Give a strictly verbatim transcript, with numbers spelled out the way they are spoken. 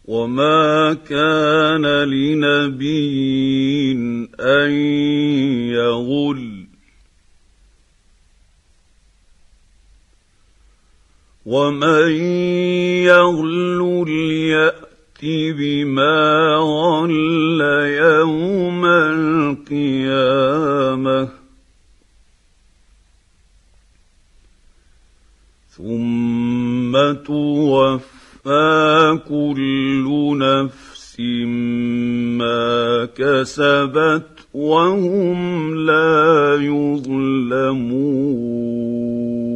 وما كان لنبي أن يغل ومن يغل يأت بما غل يوم القيامة ثم توفى كل نفس ما كسبت وهم لا يظلمون.